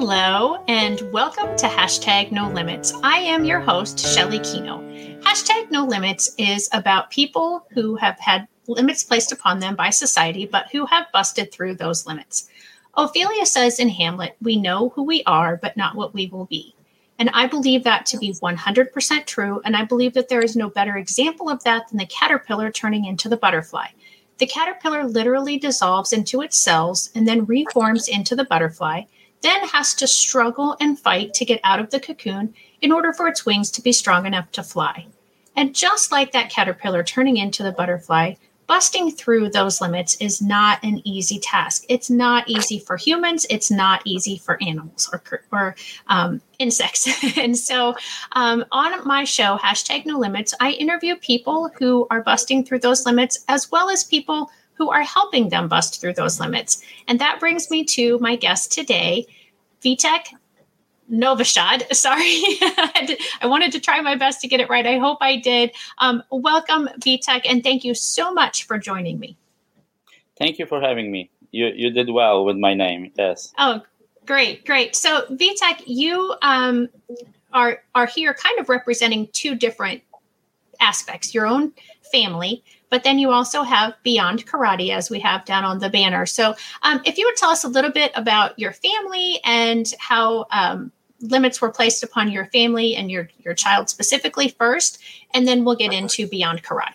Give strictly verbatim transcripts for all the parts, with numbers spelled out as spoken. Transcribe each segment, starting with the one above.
Hello, and welcome to Hashtag No Limits. I am your host, Shelly Kino. Hashtag No Limits is about people who have had limits placed upon them by society, but who have busted through those limits. Ophelia says in Hamlet, "We know who we are, but not what we will be." And I believe that to be one hundred percent true, and I believe that there is no better example of that than the caterpillar turning into the butterfly. The caterpillar literally dissolves into its cells and then reforms into the butterfly, then has to struggle and fight to get out of the cocoon in order for its wings to be strong enough to fly. And just like that caterpillar turning into the butterfly, busting through those limits is not an easy task. It's not easy for humans. It's not easy for animals or, or um, insects. And so um, on my show, Hashtag No Limits, I interview people who are busting through those limits, as well as people who are helping them bust through those limits. And that brings me to my guest today, Vitek Novashad. Sorry, I wanted to try my best to get it right. I hope I did. Um, welcome, Vitek, and thank you so much for joining me. Thank you for having me. You you did well with my name. Yes. Oh, great, great. So, Vitek, you um, are are here kind of representing two different aspects: your own family, but then you also have Beyond Karate, as we have down on the banner. So um, if you would tell us a little bit about your family and how um, limits were placed upon your family and your, your child specifically first, and then we'll get into Beyond Karate.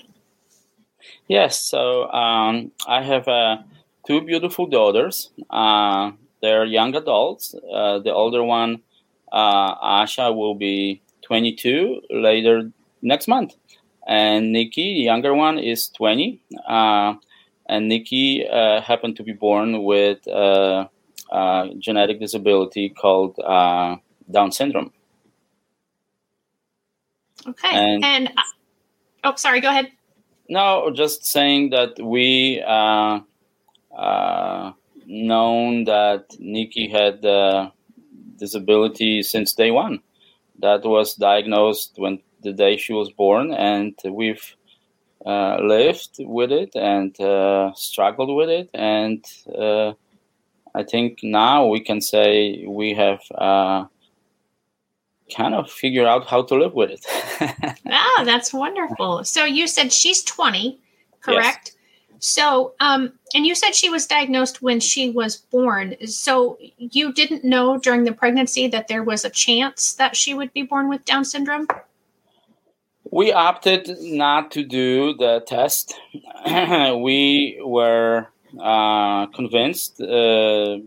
Yes, so um, I have uh, two beautiful daughters. Uh, they're young adults. Uh, the older one, uh, Asha, will be twenty-two later next month. And Nikki, the younger one, is twenty. Uh, and Nikki uh, happened to be born with a, a genetic disability called uh, Down syndrome. Okay. And, and uh, oh, sorry, go ahead. No, just saying that we uh, uh, known that Nikki had the disability since day one. That was diagnosed when the day she was born, and we've uh, lived with it and uh, struggled with it. And uh, I think now we can say we have uh, kind of figured out how to live with it. Ah, that's wonderful. So you said she's twenty, correct? Yes. So, um, and you said she was diagnosed when she was born. So you didn't know during the pregnancy that there was a chance that she would be born with Down syndrome? We opted not to do the test. We were uh, convinced uh,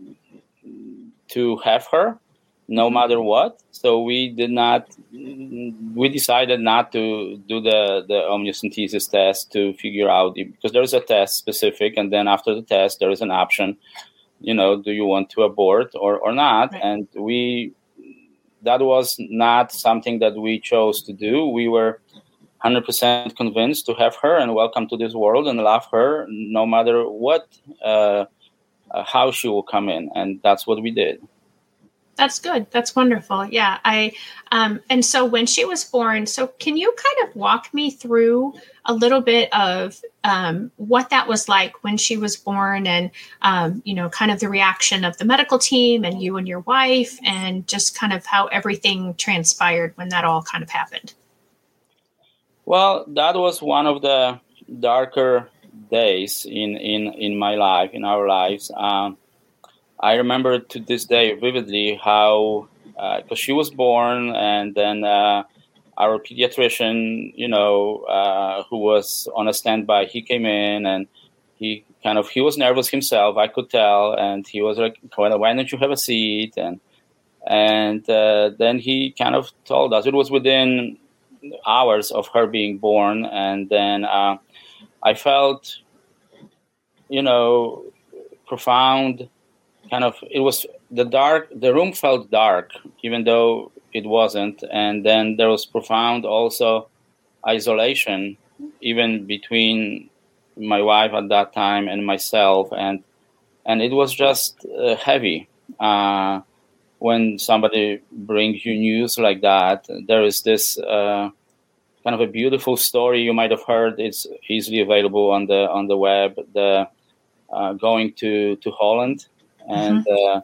to have her, no matter what. So we did not. We decided not to do the the amniocentesis test to figure out, because there is a test specific, and then after the test there is an option. You know, do you want to abort or or not? Right. And we that was not something that we chose to do. We were one hundred percent convinced to have her and welcome to this world and love her no matter what, uh, uh, how she will come in. And that's what we did. That's good. That's wonderful. Yeah. I, um, and so when she was born, so can you kind of walk me through a little bit of um, what that was like when she was born and, um, you know, kind of the reaction of the medical team and you and your wife and just kind of how everything transpired when that all kind of happened? Well, that was one of the darker days in, in, in my life, in our lives. Um, I remember to this day vividly how, because uh, she was born, and then uh, our pediatrician, you know, uh, who was on a standby, he came in and he kind of, he was nervous himself, I could tell, and he was like, why don't you have a seat? And, and uh, then he kind of told us, it was within hours of her being born, and then uh, I felt, you know, profound kind of, it was the dark, the room felt dark, even though it wasn't. And then there was profound also isolation, even between my wife at that time and myself. And, and it was just uh, heavy. Uh, when somebody brings you news like that, there is this uh, kind of a beautiful story you might have heard. It's easily available on the on the web. The uh, going to to Holland, and uh,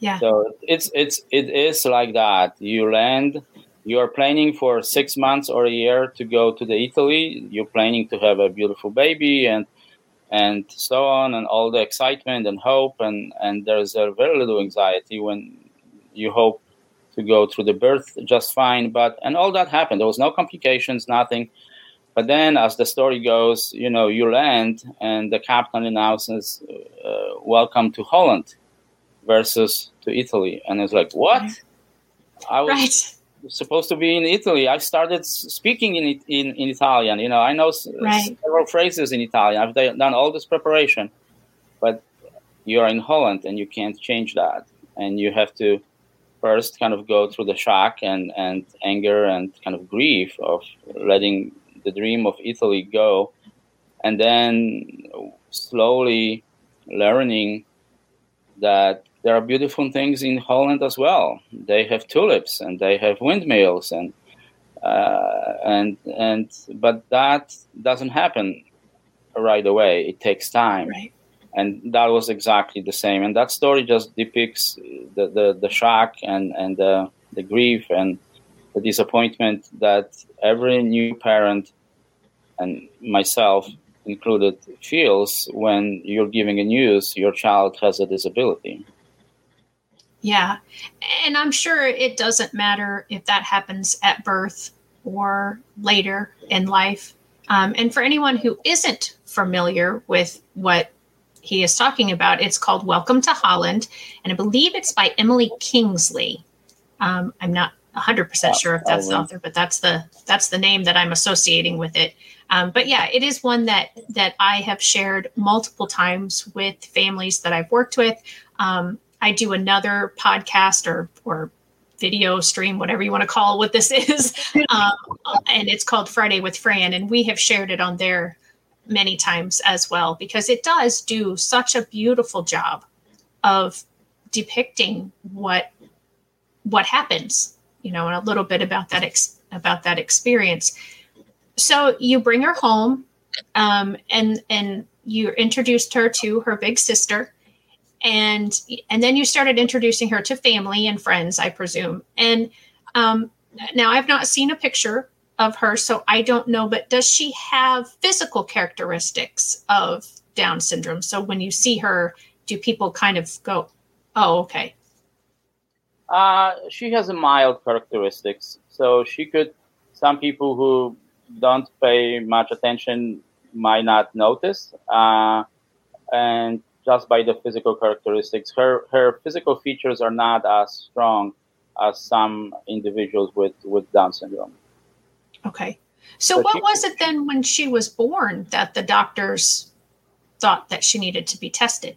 Yeah. So it's it's it is like that. You land. You are planning for six months or a year to go to the Italy. You're planning to have a beautiful baby and and so on, and all the excitement and hope, and and there's a very little anxiety when you hope to go through the birth just fine. But and all that happened. There was no complications, nothing. But then, as the story goes, you know, you land, and the captain announces, uh, "Welcome to Holland," versus to Italy, and it's like, what? Right. I was Right. supposed to be in Italy. I started speaking in in, in Italian. You know, I know Right. several phrases in Italian. I've done all this preparation, but you're in Holland, and you can't change that, and you have to first kind of go through the shock and, and anger and kind of grief of letting the dream of Italy go, and then slowly learning that there are beautiful things in Holland as well. They have tulips and they have windmills, and uh, and and but that doesn't happen right away. It takes time. Right. And that was exactly the same. And that story just depicts the, the, the shock and, and the, the grief and the disappointment that every new parent, and myself included, feels when you're giving a news your child has a disability. Yeah. And I'm sure it doesn't matter if that happens at birth or later in life. Um, and for anyone who isn't familiar with what he is talking about, it's called Welcome to Holland, and I believe it's by Emily Kingsley. Um, I'm not one hundred percent sure if that's the author, but that's the that's the name that I'm associating with it. Um, but yeah, it is one that that I have shared multiple times with families that I've worked with. Um, I do another podcast or or video stream, whatever you want to call what this is, um, and it's called Friday with Fran, and we have shared it on there many times as well, because it does do such a beautiful job of depicting what what happens, you know, and a little bit about that ex- about that experience. So you bring her home, um, and and you introduced her to her big sister, and and then you started introducing her to family and friends, I presume. And um, now I've not seen a picture of her, so I don't know, but does she have physical characteristics of Down syndrome? So when you see her, do people kind of go, oh, okay. Uh, she has a mild characteristics. So she could, some people who don't pay much attention might not notice. Uh, and just by the physical characteristics, her, her physical features are not as strong as some individuals with, with Down syndrome. Okay. So But what she- was it then when she was born that the doctors thought that she needed to be tested?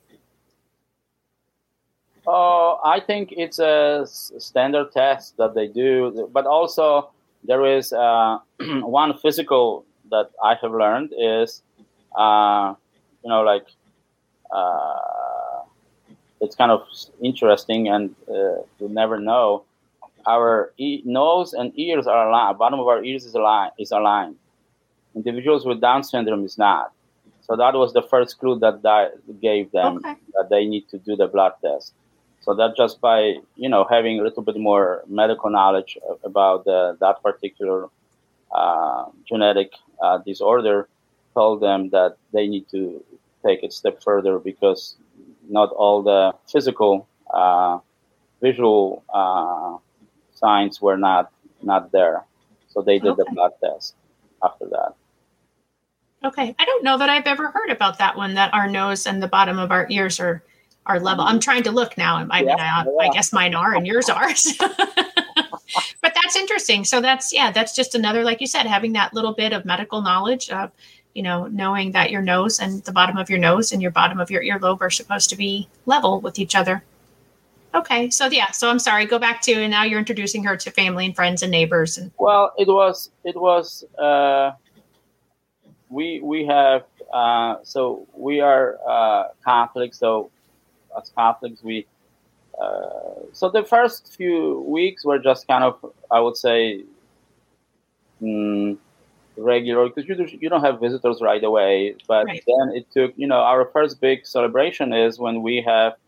Oh, I think it's a s- standard test that they do, but also there is uh, one physical that I have learned is, uh, you know, like uh, it's kind of interesting, and uh, you never know. Our e- nose and ears are aligned. Bottom of our ears is aligned. Is aligned. Individuals with Down syndrome is not. So that was the first clue that I gave them, Okay. that they need to do the blood test. So that just by, you know, having a little bit more medical knowledge about the, that particular uh, genetic uh, disorder, told them that they need to take it a step further, because not all the physical, uh, visual uh, signs were not not there. So they did the Okay. blood test after that. Okay. I don't know that I've ever heard about that one, that our nose and the bottom of our ears are, are level. I'm trying to look now. I mean, Yeah, I, I yeah. guess mine are and yours are. But that's interesting. So that's, yeah, that's just another, like you said, having that little bit of medical knowledge of, you know, knowing that your nose and the bottom of your nose and your bottom of your earlobe are supposed to be level with each other. Okay. So yeah, so I'm sorry, go back to, and now you're introducing her to family and friends and neighbors. And Well, it was it was uh, we we have uh, so we are uh, Catholics. So as Catholics, we uh, so the first few weeks were just kind of, I would say, mm, regular, because you do, you don't have visitors right away. But Right. then it took, you know, our first big celebration is when we have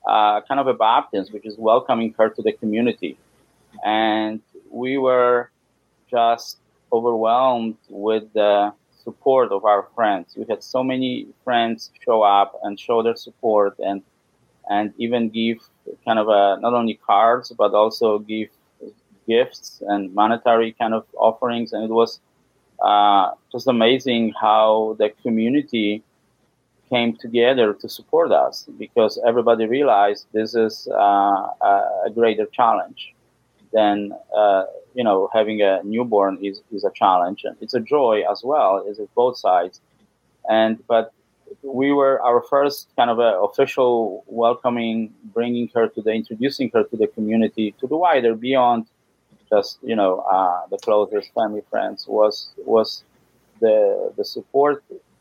uh, kind of a baptism, which is welcoming her to the community. And we were just overwhelmed with the support of our friends. We had so many friends show up and show their support, and and even give kind of a, not only cards, but also give gifts and monetary kind of offerings. And it was uh, just amazing how the community came together to support us, because everybody realized this is uh, a greater challenge than, uh, you know, having a newborn is, is a challenge. And it's a joy as well, is it both sides. And, but we were our first kind of a official welcoming, bringing her to the, introducing her to the community, to the wider, beyond just, you know, uh, the closest family, friends, was, was the, the support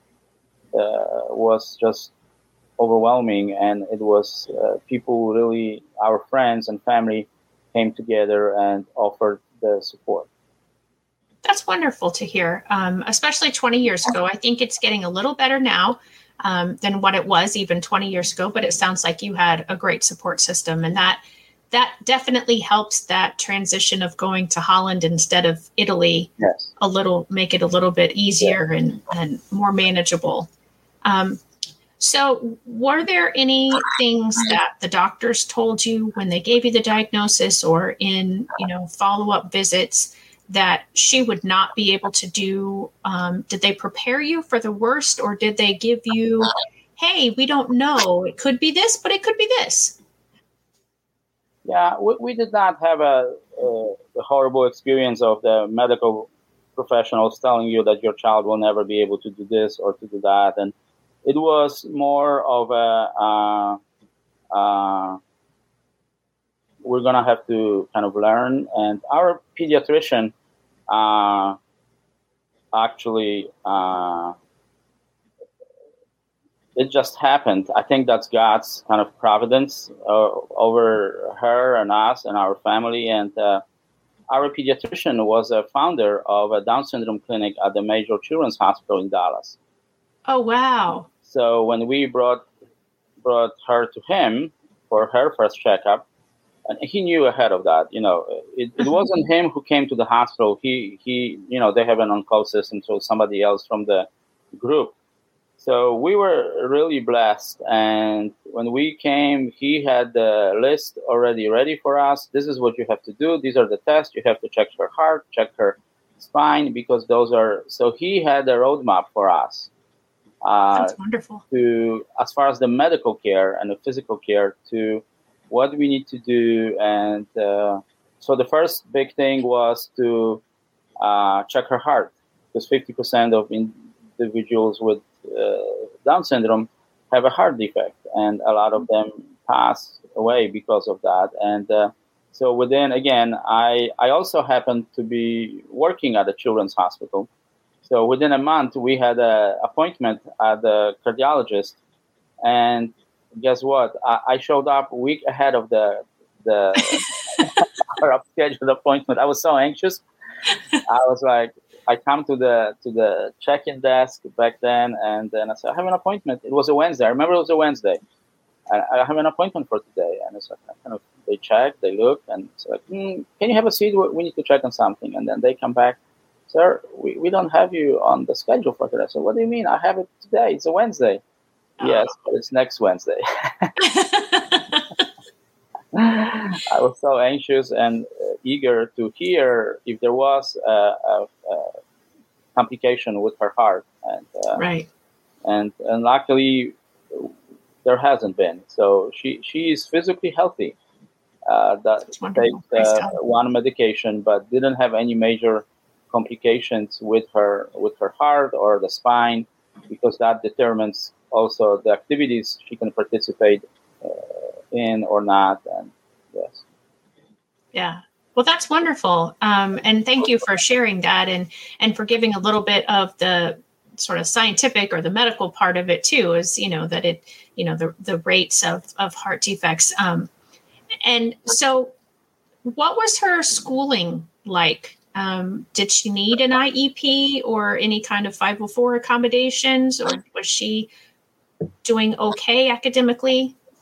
uh, was just overwhelming. And it was uh, people really, our friends and family came together and offered the support. That's wonderful to hear, um, especially twenty years ago. I think it's getting a little better now um, than what it was even twenty years ago, but it sounds like you had a great support system, and that that definitely helps that transition of going to Holland instead of Italy. Yes. a little, make it a little bit easier Yeah. and, and more manageable. Um, so were there any things that the doctors told you when they gave you the diagnosis, or in, you know, follow-up visits, that she would not be able to do? Um, did they prepare you for the worst, or did they give you, hey, we don't know, it could be this, but it could be this? Yeah, we, we did not have a, a, a horrible experience of the medical professionals telling you that your child will never be able to do this or to do that. And it was more of a, uh, uh, we're going to have to kind of learn. And our pediatrician uh, actually, uh, it just happened. I think that's God's kind of providence uh, over her and us and our family. And uh, our pediatrician was a founder of a Down syndrome clinic at the Major Children's Hospital in Dallas. Oh, wow. So when we brought brought her to him for her first checkup, and he knew ahead of that, you know, it, it wasn't him who came to the hospital. He, he, you know, they have an on-call system, so somebody else from the group. So we were really blessed. And when we came, he had the list already ready for us. This is what you have to do. These are the tests. You have to check her heart, check her spine, because those are, so he had a roadmap for us. Uh, That's wonderful. To, as far as the medical care and the physical care, to what we need to do. And uh, so the first big thing was to uh, check her heart, because fifty percent of individuals with uh, Down syndrome have a heart defect, and a lot of them pass away because of that. And uh, so within, again, I, I also happened to be working at a children's hospital. So within a month, we had an appointment at the cardiologist, and guess what? I, I showed up a week ahead of the the our scheduled appointment. I was so anxious. I was like, I come to the to the check-in desk back then, and then I said, I have an appointment. It was a Wednesday. I remember it was a Wednesday. I, I have an appointment for today. And it's like, kind of, they check, they look, and it's like, mm, can you have a seat? We need to check on something. And then they come back. Sir, we, we don't have you on the schedule for today. So what do you mean? I have it today. It's a Wednesday. Oh. Yes, but it's next Wednesday. I was so anxious and uh, eager to hear if there was a, a, a complication with her heart. And, uh, right. And, and luckily, there hasn't been. So she, she is physically healthy. Uh, that takes uh, one medication, but didn't have any major complications with her with her heart or the spine, because that determines also the activities she can participate uh, in or not. And yes. Yeah. Well, that's wonderful. Um, and thank you for sharing that, and and for giving a little bit of the sort of scientific or the medical part of it too, is, you know, that it, you know, the, the rates of, of heart defects. Um, and so what was her schooling like? Um, did she need an I E P or any kind of five oh four accommodations, or was she doing okay academically?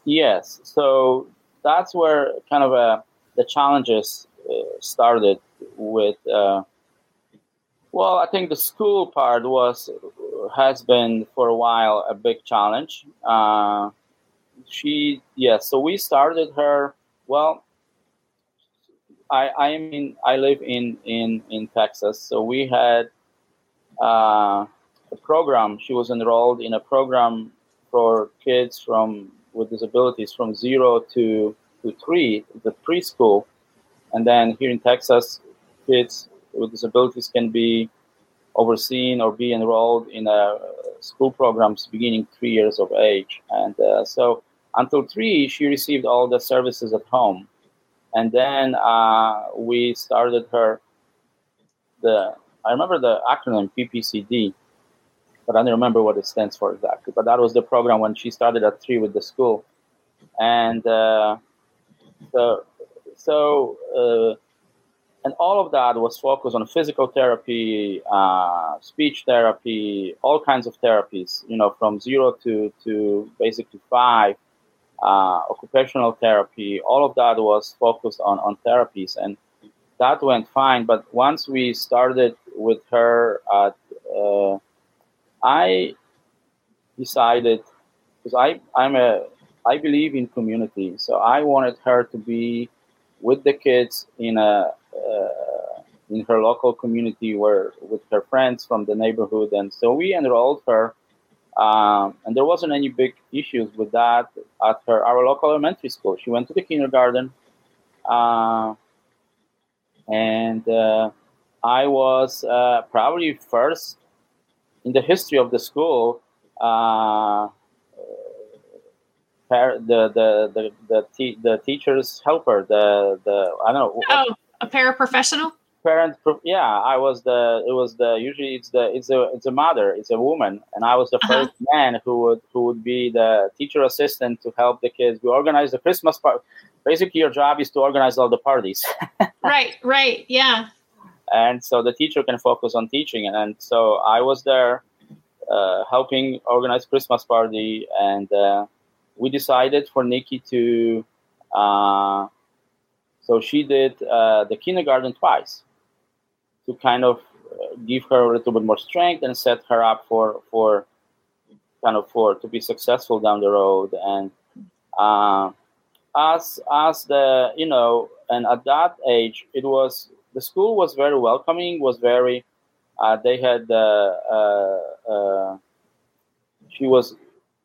Yes. So that's where kind of uh, the challenges uh, started with. Uh, well, I think the school part was has been for a while a big challenge. Uh, she, yes. So we started her. Well, I I am in. I live in in in Texas. So we had uh, a program. She was enrolled in a program for kids from with disabilities from zero to to three, the preschool, and then here in Texas, kids with disabilities can be overseen or be enrolled in a school programs beginning three years of age, and uh, so until three, she received all the services at home, and then uh, we started her the. I remember the acronym P P C D, but I don't remember what it stands for exactly. But that was the program when she started at three with the school, and uh, so so uh, and all of that was focused on physical therapy, uh, speech therapy, all kinds of therapies. You know, from zero to to basically five, uh, occupational therapy. All of that was focused on on therapies, and that went fine. But once we started with her at uh, I decided because I I'm a I believe in community, so I wanted her to be with the kids in a uh, in her local community where with her friends from the neighborhood, and so we enrolled her, um, and there wasn't any big issues with that at her our local elementary school. She went to the kindergarten, uh, and uh, I was uh, probably first in the history of the school. Uh, Par- the the the the, te- the teacher's helper, the the I don't know. Oh, a paraprofessional. Parent, yeah, I was the. It was the usually it's the it's a it's a mother, it's a woman, and I was the Uh-huh. first man who would who would be the teacher assistant to help the kids. We organize the Christmas party. Basically, your job is to organize all the parties. Right, right, yeah. And so the teacher can focus on teaching, and so I was there uh, helping organize Christmas party, and uh, we decided for Nikki to. Uh, so she did uh, the kindergarten twice to kind of uh, give her a little bit more strength and set her up for for kind of for to be successful down the road. And uh, as as the you know, and at that age, it was the school was very welcoming, was very. Uh, they had uh, uh, uh, she was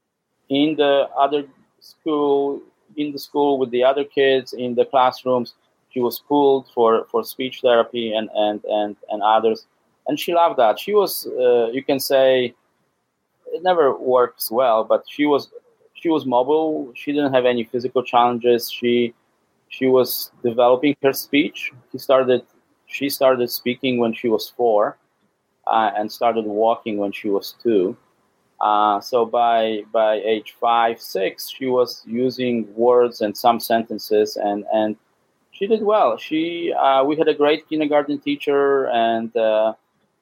in the other school in the school with the other kids in the classrooms. She was pulled for, for speech therapy and, and, and, and others, and she loved that. She was uh, you can say it never works well, but she was she was mobile. She didn't have any physical challenges. She she was developing her speech. She started she started speaking when she was four, uh, and started walking when she was two. Uh, so by by age five, six, she was using words and some sentences, and, and she did well. She uh, we had a great kindergarten teacher and uh,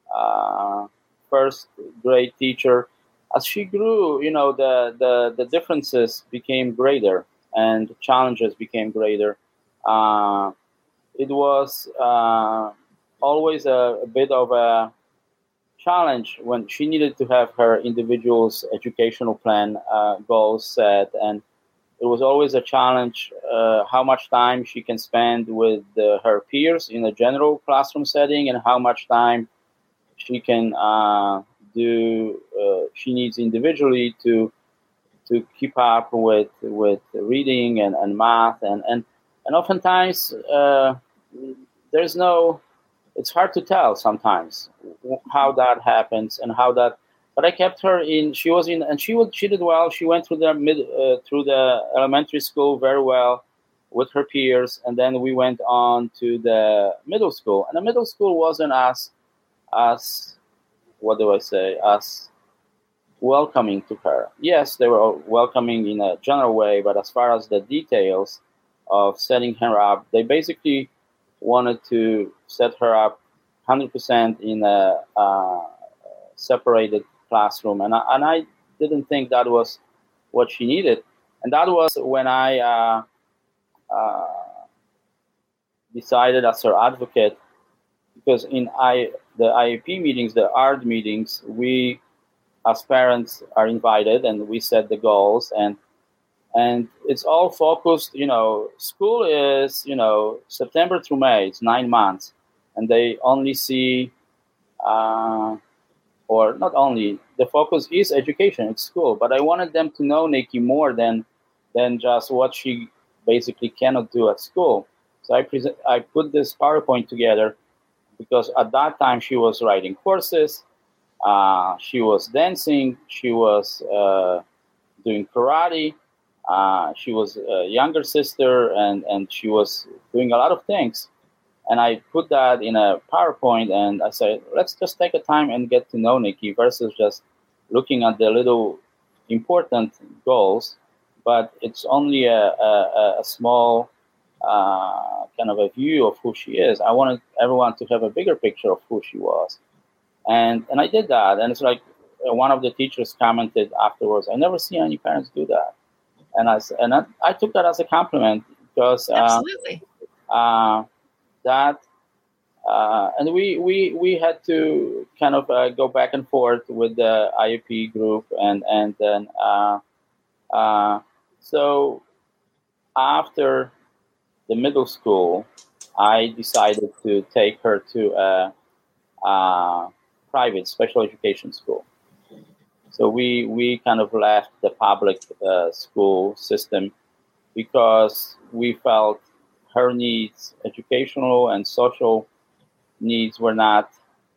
uh, first grade teacher. As she grew, you know, the, the, the differences became greater and challenges became greater. Uh, it was uh, always a, a bit of a challenge when she needed to have her individual's educational plan uh, goals set, and it was always a challenge uh, how much time she can spend with uh, her peers in a general classroom setting and how much time she can uh, do uh, she needs individually to to keep up with with reading and, and math and and and oftentimes uh, there's no it's hard to tell sometimes how that happens and how that. But I kept her in. She was in, and she would she did well. She went through the mid uh, through the elementary school very well with her peers, and then we went on to the middle school. And the middle school wasn't as as what do I say as welcoming to her. Yes, they were welcoming in a general way, but as far as the details of setting her up, they basically wanted to set her up one hundred percent in a uh, separated classroom, and I, and I didn't think that was what she needed. and that was when I uh, uh, decided as her advocate, because in I the I E P meetings, the A R D meetings, we as parents are invited and we set the goals, and and it's all focused. You know, school is you know September through May. It's nine months, and they only see. Uh, or not only, the focus is education, it's school, but I wanted them to know Nikki more than than just what she basically cannot do at school. So I present, I put this PowerPoint together because at that time she was writing courses, uh, she was dancing, she was uh, doing karate, uh, she was a younger sister, and, and she was doing a lot of things. And I put that in a PowerPoint, and I said, let's just take a time and get to know Nikki versus just looking at the little important goals. But it's only a, a, a small uh, kind of a view of who she is. I wanted everyone to have a bigger picture of who she was. And and I did that. And it's like one of the teachers commented afterwards, I never see any parents do that. And I, and I, I took that as a compliment because... Uh, Absolutely. Uh, that uh, and we, we we had to kind of uh, go back and forth with the I E P group, and and then uh, uh, so after the middle school, I decided to take her to a, a private special education school. So we we kind of left the public uh, school system because we felt her needs, educational and social needs, were not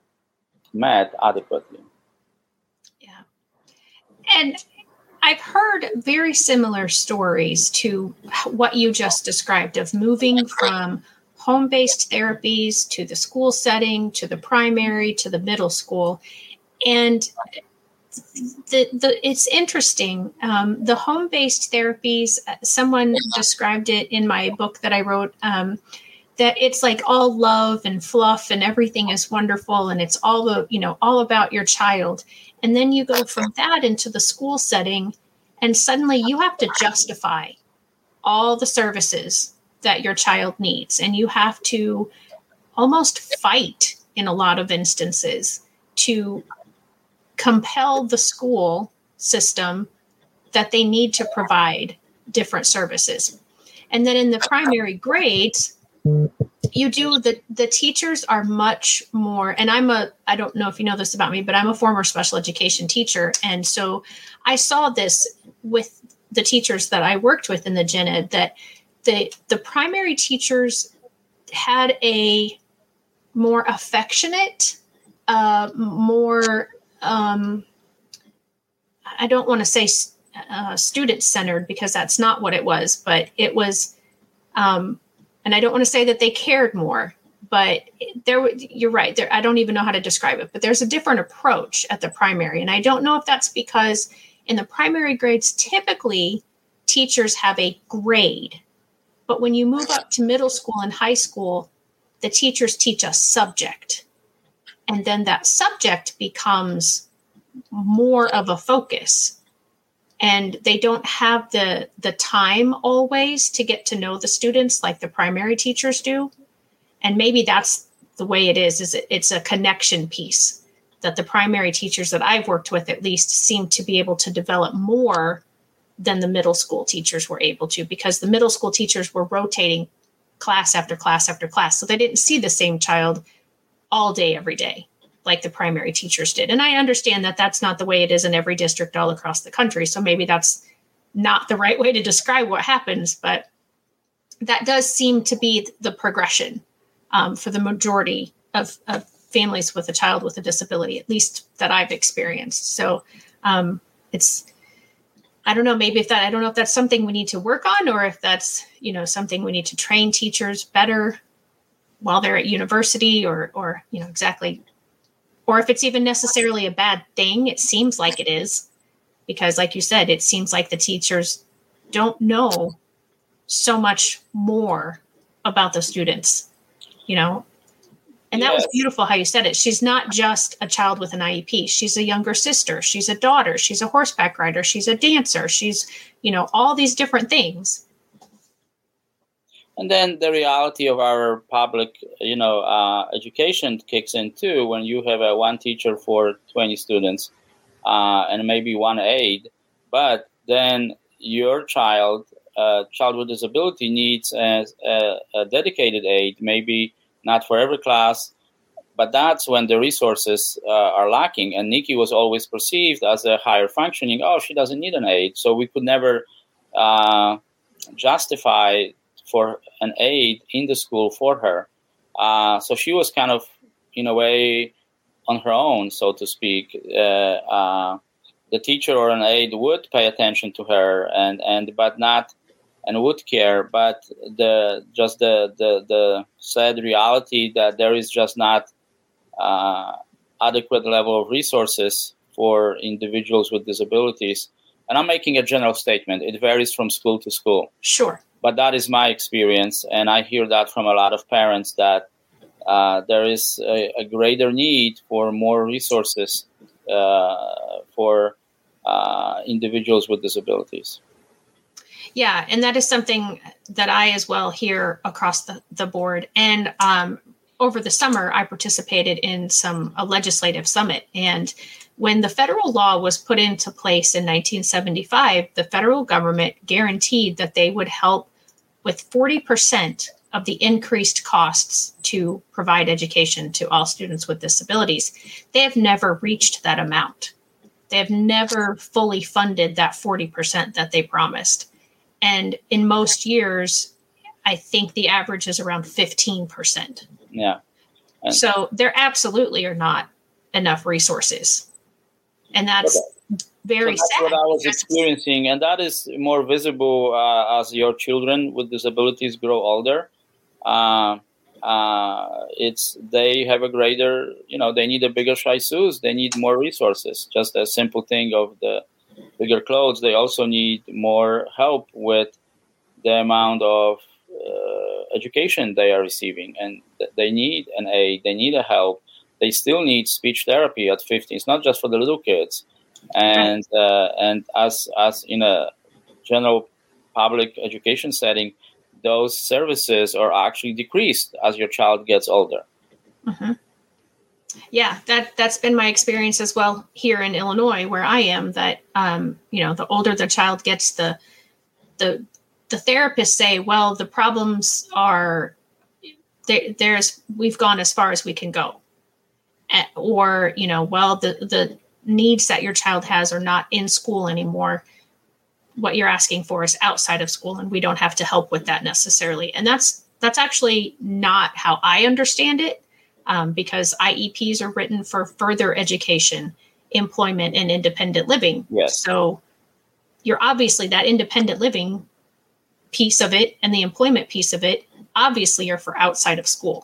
met adequately. Yeah. And I've heard very similar stories to what you just described of moving from home-based therapies to the school setting, to the primary, to the middle school. And The, the it's interesting. Um, the home-based therapies, someone described it in my book that I wrote, um, that it's like all love and fluff and everything is wonderful and it's all the, you know, all about your child. And then you go from that into the school setting, and suddenly you have to justify all the services that your child needs, and you have to almost fight in a lot of instances to compel the school system that they need to provide different services. And then in the primary grades, you do the, the teachers are much more, and I'm a, I don't know if you know this about me, but I'm a former special education teacher. And so I saw this with the teachers that I worked with in the gen ed, that the, the primary teachers had a more affectionate, uh, more, Um, I don't want to say uh, student-centered, because that's not what it was, but it was, um, and I don't want to say that they cared more, but there, you're right. There, I don't even know how to describe it, but there's a different approach at the primary. And I don't know if that's because in the primary grades, typically teachers have a grade, but when you move up to middle school and high school, the teachers teach a subject. And then that subject becomes more of a focus. And they don't have the, the time always to get to know the students like the primary teachers do. And maybe that's the way it is, is it, it's a connection piece that the primary teachers that I've worked with at least seem to be able to develop more than the middle school teachers were able to, because the middle school teachers were rotating class after class after class. So they didn't see the same child all day, every day, like the primary teachers did. And I understand that that's not the way it is in every district all across the country. So maybe that's not the right way to describe what happens, but that does seem to be the progression um, for the majority of, of families with a child with a disability, at least that I've experienced. So um, it's, I don't know, maybe if that, I don't know if that's something we need to work on, or if that's, you know, something we need to train teachers better while they're at university, or, or, you know, exactly. Or if it's even necessarily a bad thing. It seems like it is, because like you said, it seems like the teachers don't know so much more about the students, you know, And that yes. was beautiful how you said it. She's not just a child with an I E P. She's a younger sister. She's a daughter. She's a horseback rider. She's a dancer. She's, you know, all these different things. And then the reality of our public, you know, uh, education kicks in too. When you have a one teacher for twenty students uh, and maybe one aide, but then your child, uh, child with disability, needs a, a, a dedicated aide, maybe not for every class, but that's when the resources uh, are lacking. And Nikki was always perceived as a higher functioning. Oh, she doesn't need an aide, so we could never uh, justify for an aide in the school for her. Uh, so she was kind of, in a way, on her own, so to speak. Uh, uh, the teacher or an aide would pay attention to her, and, and but not, and would care. But the just the the, the sad reality that there is just not uh, adequate level of resources for individuals with disabilities. And I'm making a general statement. It varies from school to school. Sure. But that is my experience, and I hear that from a lot of parents, that uh, there is a, a greater need for more resources uh, for uh, individuals with disabilities. Yeah, and that is something that I as well hear across the, the board. And um, over the summer, I participated in some a legislative summit. And when the federal law was put into place in nineteen seventy-five, the federal government guaranteed that they would help with forty percent of the increased costs to provide education to all students with disabilities. They have never reached that amount. They have never fully funded that forty percent that they promised. And in most years, I think the average is around fifteen percent. Yeah. And so there absolutely are not enough resources. And that's very so that's sad. What I was experiencing, and that is more visible uh, as your children with disabilities grow older. Uh, uh, it's they have a greater, you know, they need a bigger chaisseurs. They need more resources. Just a simple thing of the bigger clothes. They also need more help with the amount of uh, education they are receiving, and th- they need an aid. They need a help. They still need speech therapy at fifteen. It's not just for the little kids. And uh, and as as in a general public education setting, those services are actually decreased as your child gets older. Mm-hmm. Yeah, that that's been my experience as well here in Illinois, where I am. That um, you know, the older the child gets, the the the therapists say, well, the problems are there, there's we've gone as far as we can go, or you know, well, the the needs that your child has are not in school anymore. What you're asking for is outside of school, and we don't have to help with that necessarily. And that's that's actually not how I understand it, um, because I E Ps are written for further education, employment, and independent living. Yes. So you're obviously that independent living piece of it and the employment piece of it obviously are for outside of school.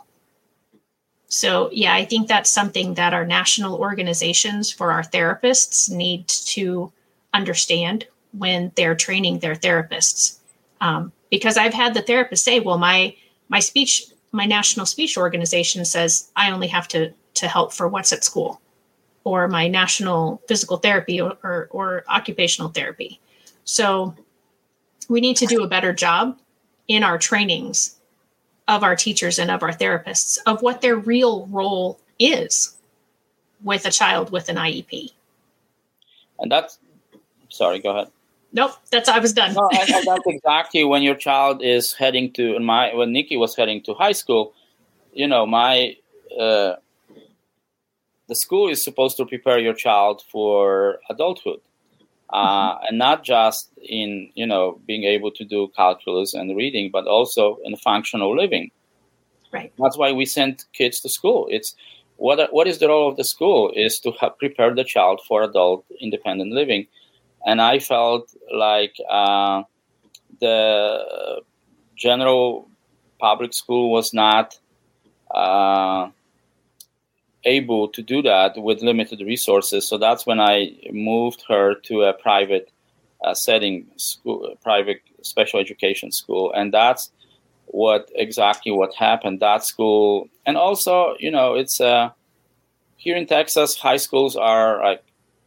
So, yeah, I think that's something that our national organizations for our therapists need to understand when they're training their therapists. Um, because I've had the therapist say, well, my my speech, my national speech organization says I only have to, to help for what's at school, or my national physical therapy or, or, or occupational therapy. So we need to do a better job in our trainings of our teachers and of our therapists of what their real role is with a child with an I E P. And that's, sorry, go ahead. Nope, that's, I was done. No, and, and that's exactly when your child is heading to, my, when Nikki was heading to high school, you know, my, uh, the school is supposed to prepare your child for adulthood. Uh, mm-hmm. And not just in, you know, being able to do calculus and reading, but also in functional living. Right. That's why we send kids to school. It's what what is the role of the school is to help prepare the child for adult independent living. And I felt like uh, the general public school was not uh, able to do that with limited resources. So that's when I moved her to a private uh, setting, school, a private special education school. And that's what exactly what happened. That school, and also, you know, it's uh, here in Texas, high schools are like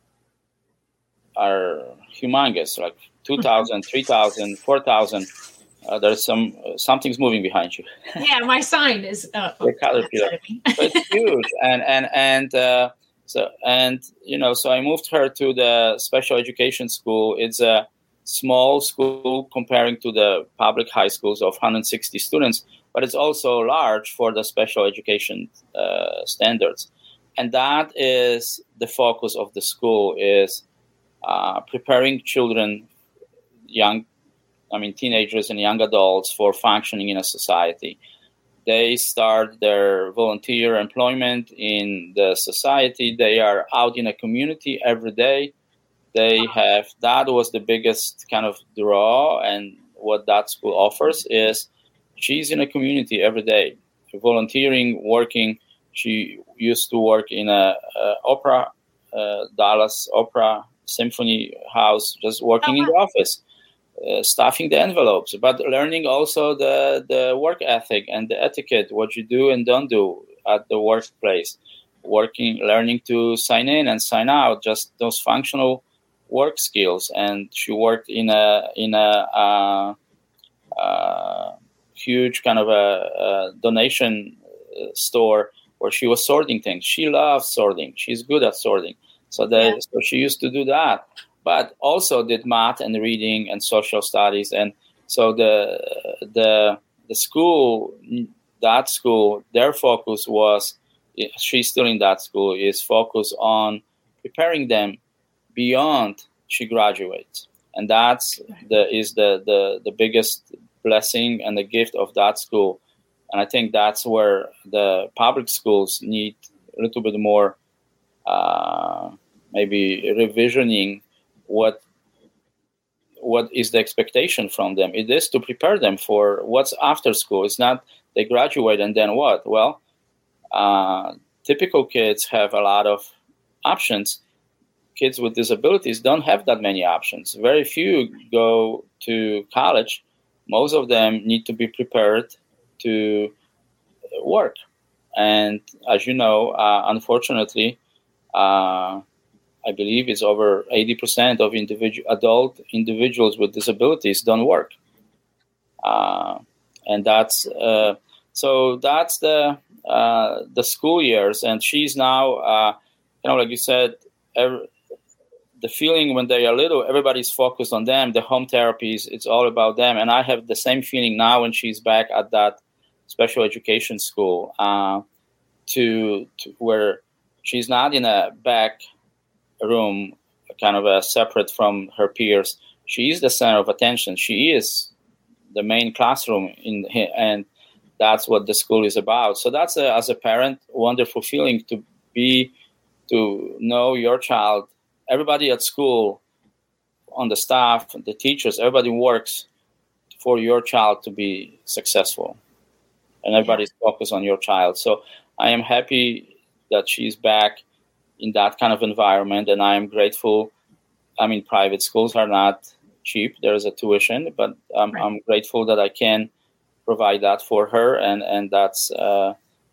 are humongous, like two thousand, three thousand, four thousand. Uh, there's some uh, something's moving behind you. Yeah, my sign is uh, the caterpillar. So it's huge, and and and uh, so and you know, so I moved her to the special education school. It's a small school comparing to the public high schools of one hundred sixty students, but it's also large for the special education uh, standards, and that is the focus of the school is uh, preparing children, young. I mean, teenagers and young adults for functioning in a society. They start their volunteer employment in the society. They are out in a community every day. They have, that was the biggest kind of draw. And what that school offers is she's in a community every day, volunteering, working. She used to work in a, a opera, uh, Dallas Opera Symphony House, just working in the office. Uh, stuffing the envelopes, but learning also the, the work ethic and the etiquette, what you do and don't do at the workplace, working, learning to sign in and sign out, just those functional work skills. And she worked in a in a uh, uh, huge kind of a, a donation store where she was sorting things. She loves sorting. She's good at sorting. So, they, yeah. so she used to do that. But also did math and reading and social studies. And so the the the school, that school, their focus was, she's still in that school, is focused on preparing them beyond she graduates. And that's the is the, the, the biggest blessing and the gift of that school. And I think that's where the public schools need a little bit more uh, maybe revisioning what what is the expectation from them. It is to prepare them for what's after school. It's not they graduate and then what? Well, uh, typical kids have a lot of options. Kids with disabilities don't have that many options. Very few go to college. Most of them need to be prepared to work. And as you know, uh, unfortunately, uh, I believe it's over eighty percent of individual adult individuals with disabilities don't work, uh, and that's uh, so that's the uh, the school years. And she's now, uh, you know, like you said, every, the feeling when they are little, everybody's focused on them. The home therapies, it's all about them. And I have the same feeling now when she's back at that special education school, uh, to, to where she's not in a back room, kind of a separate from her peers. She is the center of attention. She is the main classroom in, and that's what the school is about. So that's a, as a parent, wonderful feeling to be, to know your child. Everybody at school, on the staff, the teachers, everybody works for your child to be successful, and everybody's focused on your child. So I am happy that she's back in that kind of environment, and I am grateful. I mean, private schools are not cheap. There is a tuition, but um, right. I'm grateful that I can provide that for her, and and that's. Uh,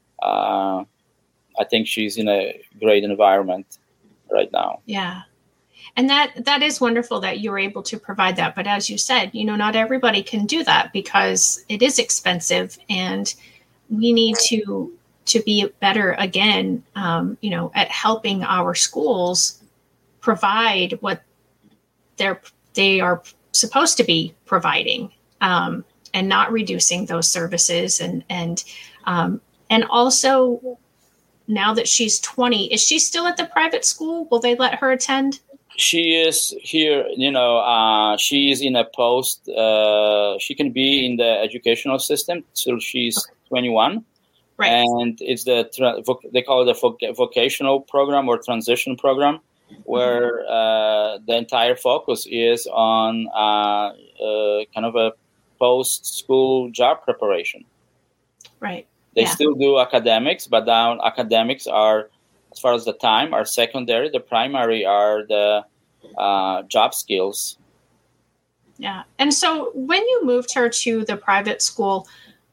uh, I think she's in a great environment right now. Yeah, and that that is wonderful that you're able to provide that. But as you said, you know, not everybody can do that because it is expensive, and we need to. to be better again, um, you know, at helping our schools provide what they're they are supposed to be providing, um, and not reducing those services. And and um, and also, now that she's twenty, is she still at the private school? Will they let her attend? She is here. You know, uh, she is in a post. Uh, she can be in the educational system till she's okay. twenty-one. Right. And it's the they call it a vocational program or transition program, where mm-hmm. uh, the entire focus is on uh, uh, kind of a post-school job preparation. Right. They yeah. still do academics, but now academics are, as far as the time, are secondary. The primary are the uh, job skills. Yeah. And so when you moved her to the private school,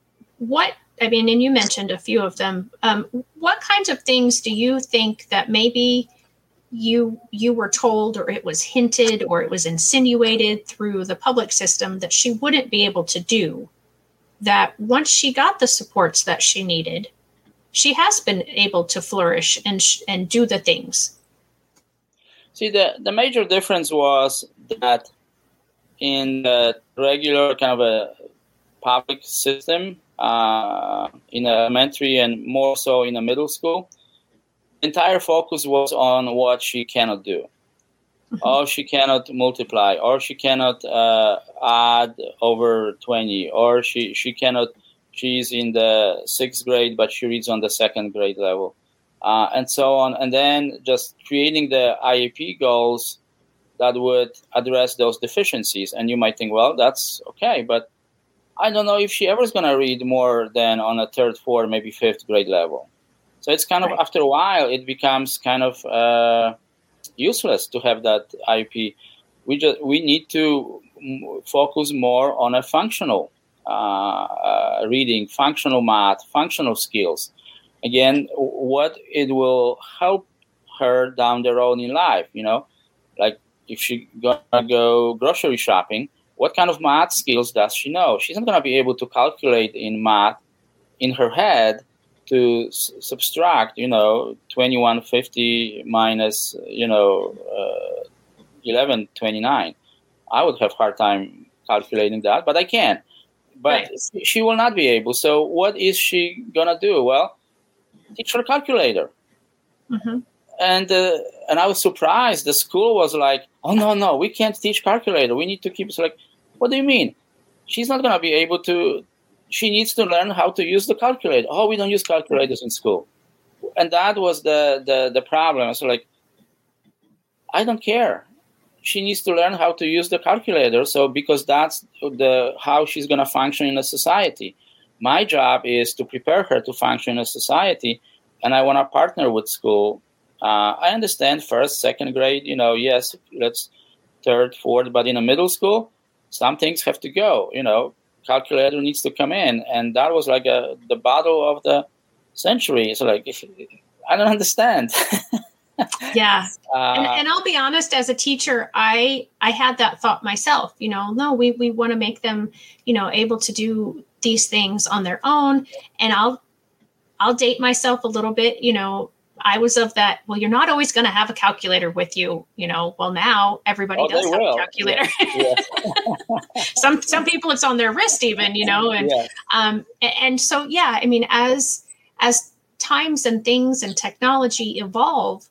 what, I mean, and you mentioned a few of them. Um, what kinds of things do you think that maybe you you were told, or it was hinted, or it was insinuated through the public system that she wouldn't be able to do, that once she got the supports that she needed, she has been able to flourish and sh- and do the things? See, the, the major difference was that in the regular kind of a public system, uh, in elementary and more so in a middle school, the entire focus was on what she cannot do. Mm-hmm. Or she cannot multiply, or she cannot uh, add over twenty, or she, she cannot, she's in the sixth grade, but she reads on the second grade level, uh, and so on. And then just creating the I E P goals that would address those deficiencies. And you might think, well, that's okay, but I don't know if she ever is going to read more than on a third, fourth, maybe fifth grade level. So it's kind of, right. After a while, it becomes kind of uh, useless to have that I E P. We just we need to focus more on a functional uh, uh, reading, functional math, functional skills. Again, what it will help her down the road in life, you know, like if she gonna go grocery shopping, what kind of math skills does she know? She's not going to be able to calculate in math in her head to s- subtract, you know, twenty-one fifty minus, you know, uh, eleven twenty-nine. I would have a hard time calculating that, but I can. But right. She will not be able. So what is she going to do? Well, teach her calculator. Mm-hmm. And uh, and I was surprised. The school was like, oh, no, no, we can't teach calculator. We need to keep it. Like, what do you mean? She's not going to be able to. She needs to learn how to use the calculator. Oh, we don't use calculators in school. And that was the, the, the problem. So like, I don't care. She needs to learn how to use the calculator. So because that's the how she's going to function in a society. My job is to prepare her to function in a society. And I want to partner with school. Uh, I understand first, second grade, you know, yes, let's third, fourth, but in a middle school, some things have to go, you know, calculator needs to come in. And that was like a, the battle of the century. It's like, if, I don't understand. Yeah. Uh, and, and I'll be honest, as a teacher, I, I had that thought myself, you know, no, we, we want to make them, you know, able to do these things on their own. And I'll, I'll date myself a little bit, you know, I was of that, well, you're not always going to have a calculator with you, you know, well, now everybody oh, does have will. a calculator. Yeah. Yeah. some, some people it's on their wrist even, you know, and, yeah. um, and, and so, yeah, I mean, as, as times and things and technology evolve,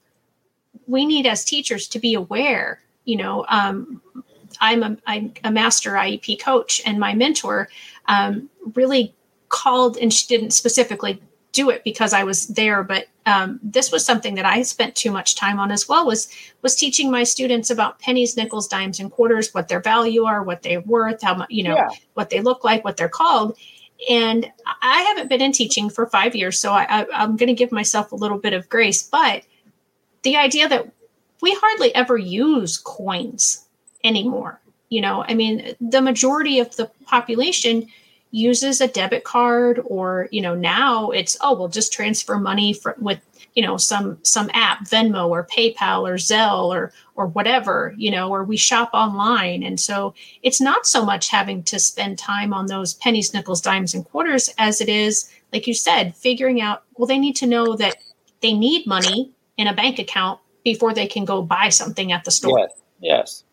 we need as teachers to be aware, you know, um, I'm a, I'm a master I E P coach, and my mentor um, really called, and she didn't specifically do it because I was there, but um, this was something that I spent too much time on as well, was was teaching my students about pennies, nickels, dimes, and quarters, what their value are, what they're worth, how much, you know, yeah. what they look like, what they're called. And I haven't been in teaching for five years, so I, I, I'm going to give myself a little bit of grace. But the idea that we hardly ever use coins anymore, you know, I mean, the majority of the population uses a debit card, or, you know, now it's, oh, we'll just transfer money for, with, you know, some, some app, Venmo or PayPal or Zelle or, or whatever, you know, or we shop online. And so it's not so much having to spend time on those pennies, nickels, dimes, and quarters as it is, like you said, figuring out, well, they need to know that they need money in a bank account before they can go buy something at the store. Yes. Yes.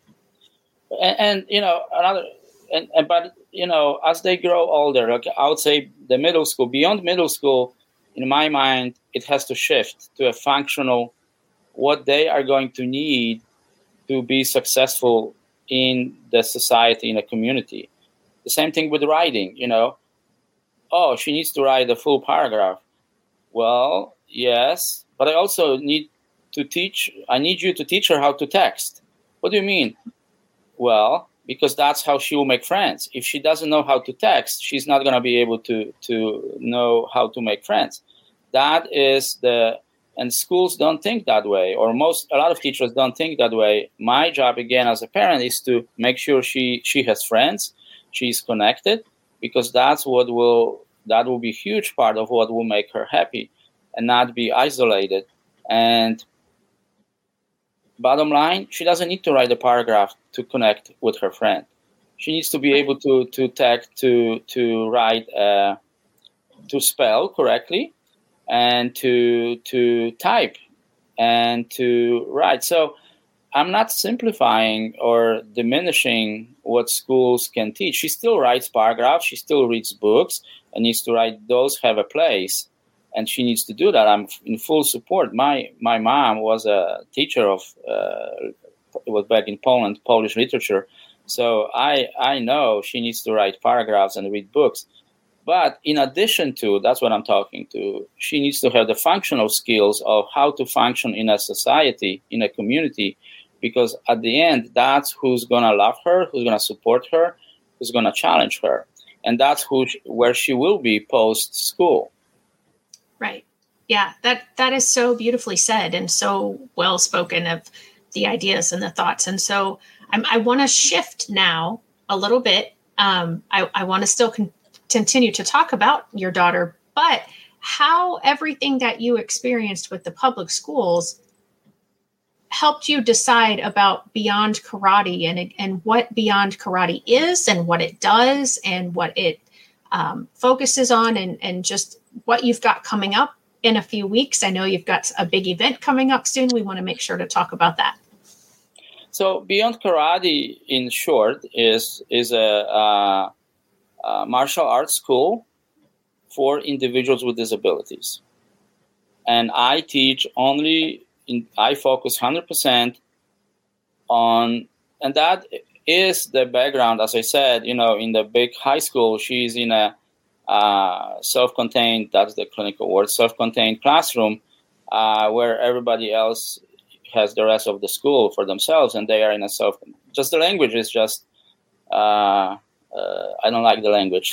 And, and you know, another, and, and, but, you know, as they grow older, like I would say the middle school, beyond middle school, in my mind, it has to shift to a functional, what they are going to need to be successful in the society, in a community. The same thing with writing, you know. Oh, she needs to write a full paragraph. Well, yes, but I also need to teach, I need you to teach her how to text. What do you mean? Well, because that's how she will make friends. If she doesn't know how to text, she's not going to be able to, to know how to make friends. That is the, and schools don't think that way, or most, a lot of teachers don't think that way. My job, again, as a parent, is to make sure she, she has friends, she's connected, because that's what will That will be a huge part of what will make her happy and not be isolated. And bottom line, she doesn't need to write a paragraph to connect with her friend. She needs to be able to to text, to to write, uh, to spell correctly, and to to type, and to write. So I'm not simplifying or diminishing what schools can teach. She still writes paragraphs. She still reads books and needs to write. Those have a place, and she needs to do that. I'm in full support. My my mom was a teacher of, uh, it was back in Poland, Polish literature. So I I know she needs to write paragraphs and read books. But in addition to, that's what I'm talking to, she needs to have the functional skills of how to function in a society, in a community, because at the end, that's who's going to love her, who's going to support her, who's going to challenge her. And that's who she, where she will be post-school. Right. Yeah, that that is so beautifully said and so well spoken of the ideas and the thoughts. And so I'm, I want to shift now a little bit. Um, I, I want to still con- continue to talk about your daughter, but how everything that you experienced with the public schools helped you decide about Beyond Karate and, and what Beyond Karate is and what it does and what it um, focuses on and, and just what you've got coming up in a few weeks. I know you've got a big event coming up soon. We want to make sure to talk about that. So Beyond Karate, in short, is is a, a, a martial arts school for individuals with disabilities. And I teach only, in, I focus one hundred percent on, and that is the background, as I said, you know, in the big high school, she's in a uh, self-contained, that's the clinical word, self-contained classroom uh, where everybody else has the rest of the school for themselves, and they are in a self. Just the language is just. Uh, uh, I don't like the language.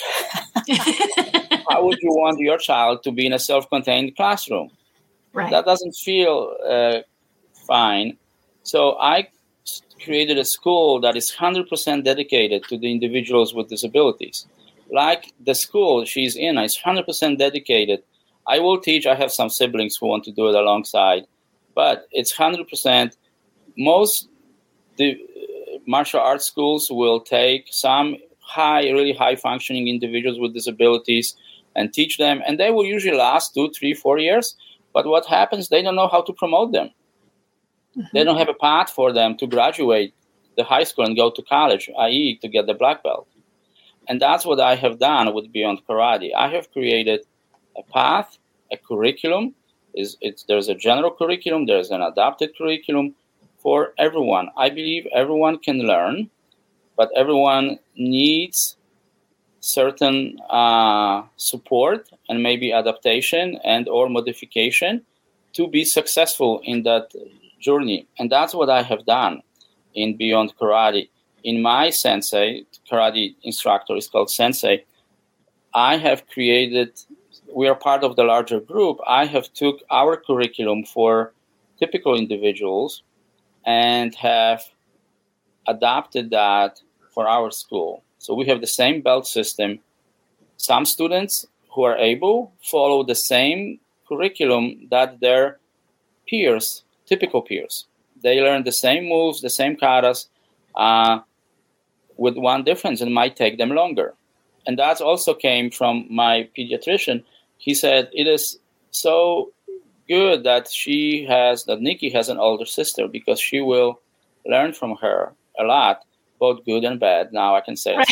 How would you want your child to be in a self-contained classroom? Right. That doesn't feel uh, fine. So I created a school that is one hundred percent dedicated to the individuals with disabilities. Like the school she's in is one hundred percent dedicated. I will teach. I have some siblings who want to do it alongside. But it's one hundred percent. Most the martial arts schools will take some high, really high-functioning individuals with disabilities and teach them, and they will usually last two, three, four years. But what happens, they don't know how to promote them. Mm-hmm. They don't have a path for them to graduate the high school and go to college, that is to get the black belt. And that's what I have done with Beyond Karate. I have created a path, a curriculum. Is it's there's a general curriculum, there's an adapted curriculum for everyone. I believe everyone can learn, but everyone needs certain uh, support and maybe adaptation and or modification to be successful in that journey. And that's what I have done in Beyond Karate. In my sensei, karate instructor is called Sensei, I have created, we are part of the larger group, I have took our curriculum for typical individuals and have adapted that for our school. So we have the same belt system. Some students who are able follow the same curriculum that their peers, typical peers. They learn the same moves, the same katas, uh, with one difference, and it might take them longer. And that also came from my pediatrician. He said, it is so good that she has, that Nikki has an older sister, because she will learn from her a lot, both good and bad. Now I can say right.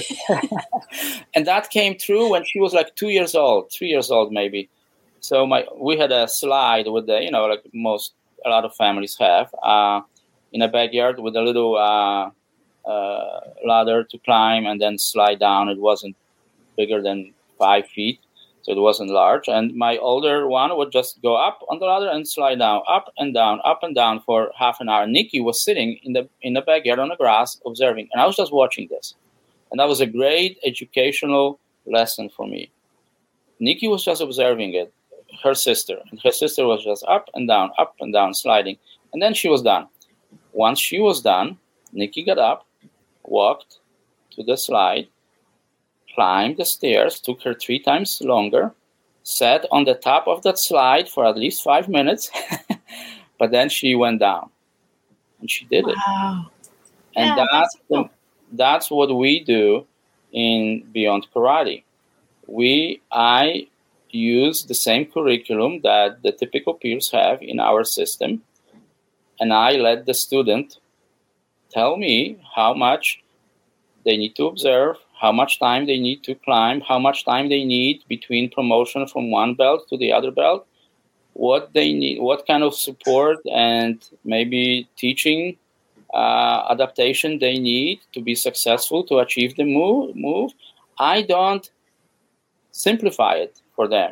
it. And that came true when she was like two years old, three years old maybe. So my we had a slide with the, you know, like most, a lot of families have, uh, in a backyard with a little uh, uh, ladder to climb and then slide down. It wasn't bigger than five feet. So it wasn't large. And my older one would just go up on the ladder and slide down, up and down, up and down for half an hour. Nikki was sitting in the in the backyard on the grass observing. And I was just watching this. And that was a great educational lesson for me. Nikki was just observing it, her sister. And her sister was just up and down, up and down, sliding. And then she was done. Once she was done, Nikki got up, walked to the slide, climbed the stairs, took her three times longer, sat on the top of that slide for at least five minutes, but then she went down, and she did wow. it. Yeah, And that's, that's, cool. the, that's what we do in Beyond Karate. We, I use the same curriculum that the typical peers have in our system, and I let the student tell me how much they need to observe, how much time they need to climb, how much time they need between promotion from one belt to the other belt, what they need, what kind of support and maybe teaching uh, adaptation they need to be successful to achieve the move. move. I don't simplify it for them.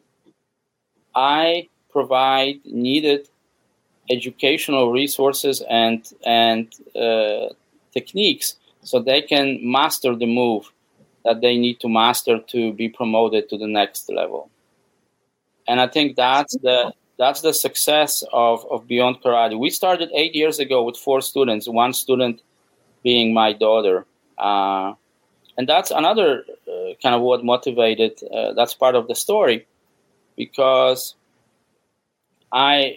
I provide needed educational resources and and uh, techniques so they can master the move that they need to master to be promoted to the next level. And I think that's the that's the success of, of Beyond Karate. We started eight years ago with four students, one student being my daughter. Uh, and that's another uh, kind of what motivated, uh, that's part of the story, because I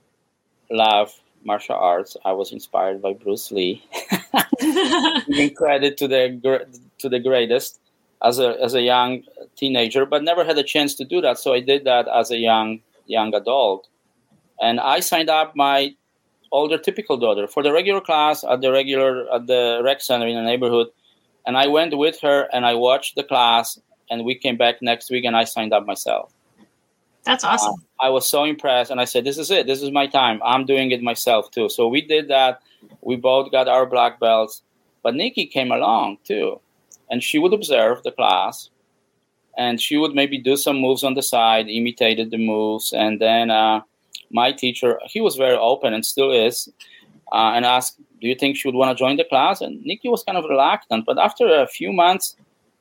love martial arts. I was inspired by Bruce Lee. Giving credit to the to the greatest as a as a young teenager, but never had a chance to do that. So I did that as a young young adult, and I signed up my older typical daughter for the regular class at the regular at the rec center in the neighborhood, and I went with her and I watched the class, and we came back next week and I signed up myself. That's awesome. Uh, I was so impressed, and I said, this is it. This is my time. I'm doing it myself, too. So we did that. We both got our black belts. But Nikki came along, too, and she would observe the class, and she would maybe do some moves on the side, imitated the moves, and then uh, my teacher, he was very open and still is, uh, and asked, do you think she would want to join the class? And Nikki was kind of reluctant. But after a few months,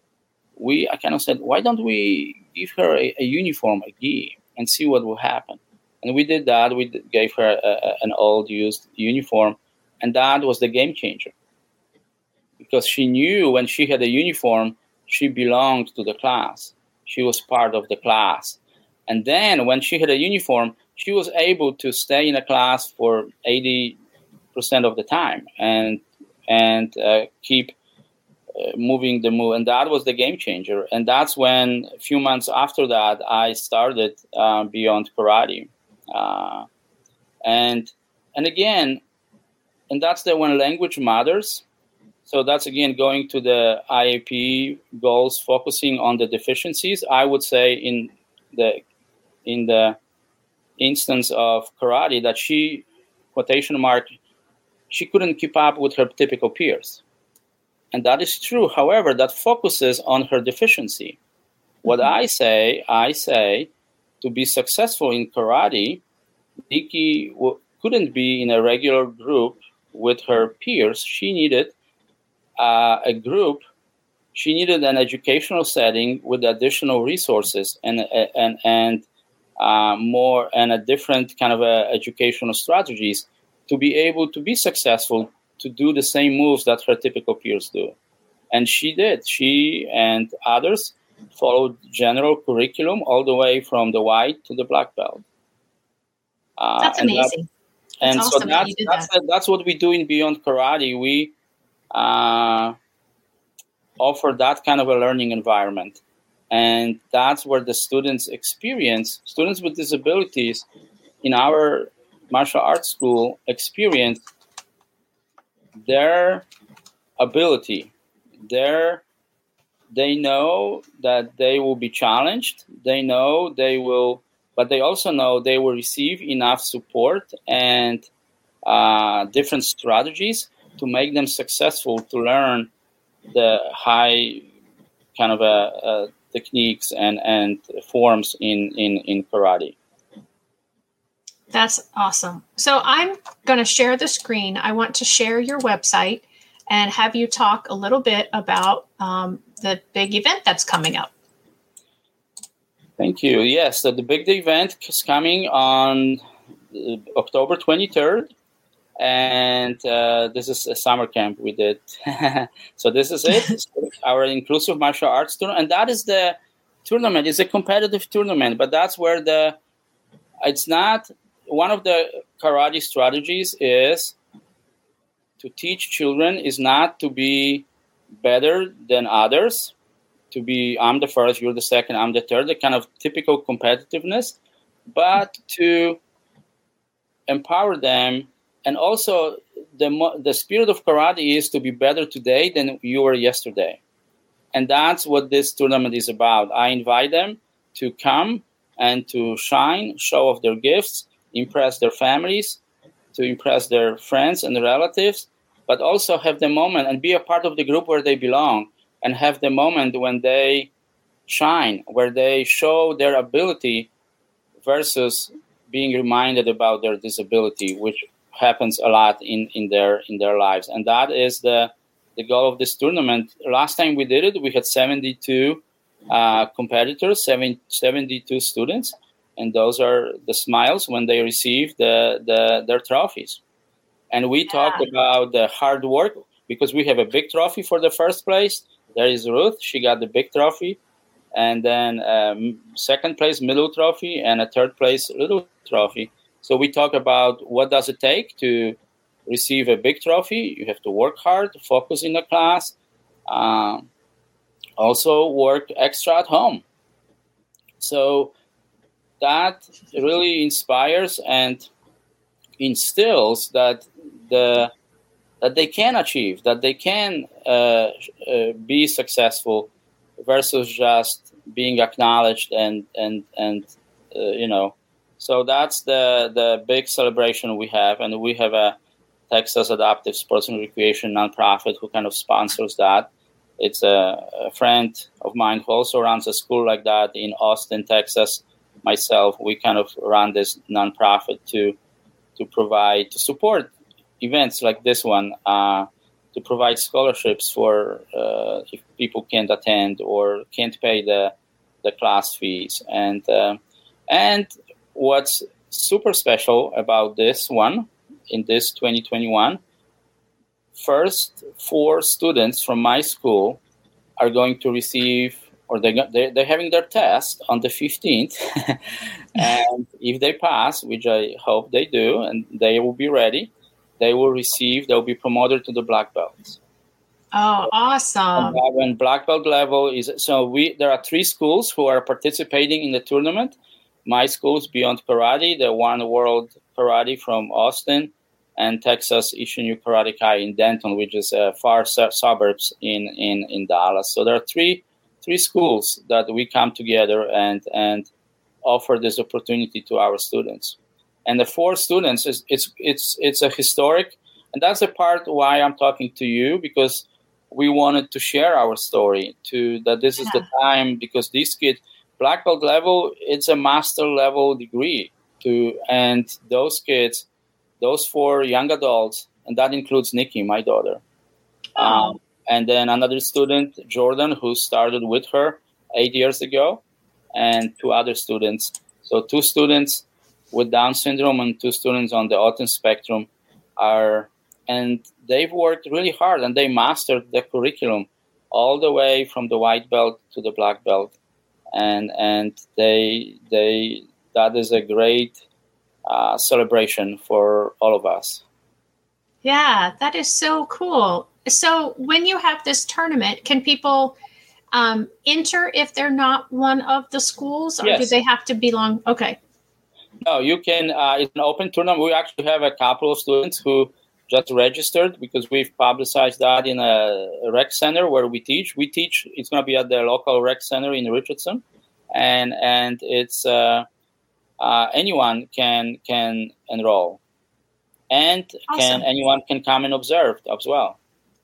we I kind of said, why don't we give her a, a uniform, a gi, and see what will happen? And we did that. We gave her a, a, an old used uniform, and that was the game changer. Because she knew when she had a uniform, she belonged to the class. She was part of the class. And then when she had a uniform, she was able to stay in a class for eighty percent of the time and and uh, keep Uh, moving the move, and that was the game changer. And that's when a few months after that I started uh, Beyond Karate, uh, and and again, and that's the when language matters. So that's again going to the I A P goals, focusing on the deficiencies. I would say in the in the instance of karate that she, quotation mark, she couldn't keep up with her typical peers. And that is true. However, that focuses on her deficiency. What mm-hmm. I say, I say, to be successful in karate, Nikki w- couldn't be in a regular group with her peers. She needed uh, a group. She needed an educational setting with additional resources and and and uh, more and a different kind of uh, educational strategies to be able to be successful, to do the same moves that her typical peers do. And she did. She and others followed general curriculum all the way from the white to the black belt. Uh, that's and amazing. That, and that's so awesome that's, that you did that's, that. that's what we do in Beyond Karate. We uh, offer that kind of a learning environment. And that's where the students experience, students with disabilities in our martial arts school experience their ability, their, they know that they will be challenged. They know they will, but they also know they will receive enough support and uh, different strategies to make them successful to learn the high kind of a, a techniques and, and forms in, in, in karate. That's awesome. So I'm going to share the screen. I want to share your website and have you talk a little bit about um, the big event that's coming up. Thank you. Yes, so the big event is coming on October twenty-third And uh, this is a summer camp we did. So this is it, our inclusive martial arts tournament. And that is the tournament. It's a competitive tournament, but that's where the, it's not, one of the karate strategies is to teach children is not to be better than others, to be, I'm the first, you're the second, I'm the third, the kind of typical competitiveness, but to empower them. And also, the the spirit of karate is to be better today than you were yesterday. And that's what this tournament is about. I invite them to come and to shine, show off their gifts, impress their families, to impress their friends and relatives, but also have the moment and be a part of the group where they belong, and have the moment when they shine, where they show their ability versus being reminded about their disability, which happens a lot in, in their in their lives. And that is the the goal of this tournament. Last time we did it, we had seventy-two uh, competitors, seven, seventy-two students, and those are the smiles when they receive the, the their trophies. And we yeah. talk about the hard work, because we have a big trophy for the first place. There is Ruth, she got the big trophy, and then um, second place middle trophy, and a third place little trophy. So we talk about what does it take to receive a big trophy. You have to work hard, focus in the class, uh, also work extra at home. So that really inspires and instills that the that they can achieve, that they can uh, uh, be successful, versus just being acknowledged and and and uh, you know. So that's the, the big celebration we have. And we have a Texas Adaptive Sports and Recreation nonprofit who kind of sponsors that. It's a, a friend of mine who also runs a school like that in Austin, Texas. Myself, we kind of run this nonprofit to to provide, to support events like this one, uh, to provide scholarships for uh, if people can't attend or can't pay the the class fees. And uh, and what's super special about this one, in this twenty twenty-one, first four students from my school are going to receive, or they, they're having their test on the fifteenth. And if they pass, which I hope they do, and they will be ready, they will receive, they'll be promoted to the black belts. Oh, awesome. And when black belt level is, so we, there are three schools who are participating in the tournament. My schools, Beyond Karate, the One World Karate from Austin, and Texas Isshinryu Karate Kai in Denton, which is uh, far su- suburbs in, in, in Dallas. So there are three three schools that we come together and and offer this opportunity to our students. And the four students, is it's it's it's a historic, and that's the part why I'm talking to you, because we wanted to share our story, to that this is yeah. the time, because these kids, black belt level, it's a master level degree to, and those kids, those four young adults, and that includes Nikki, my daughter. Oh. Um, and then another student, Jordan, who started with her eight years ago, and two other students. So two students with Down syndrome and two students on the autism spectrum are, and they've worked really hard and they mastered the curriculum all the way from the white belt to the black belt. And and they they that is a great uh, celebration for all of us. Yeah, that is so cool. So when you have this tournament, can people um, enter if they're not one of the schools, or yes. do they have to belong? Okay. No, you can. Uh, it's an open tournament. We actually have a couple of students who just registered because we've publicized that in a rec center where we teach. We teach. It's going to be at the local rec center in Richardson, and and it's uh, uh, anyone can can enroll, and awesome. can anyone can come and observe as well.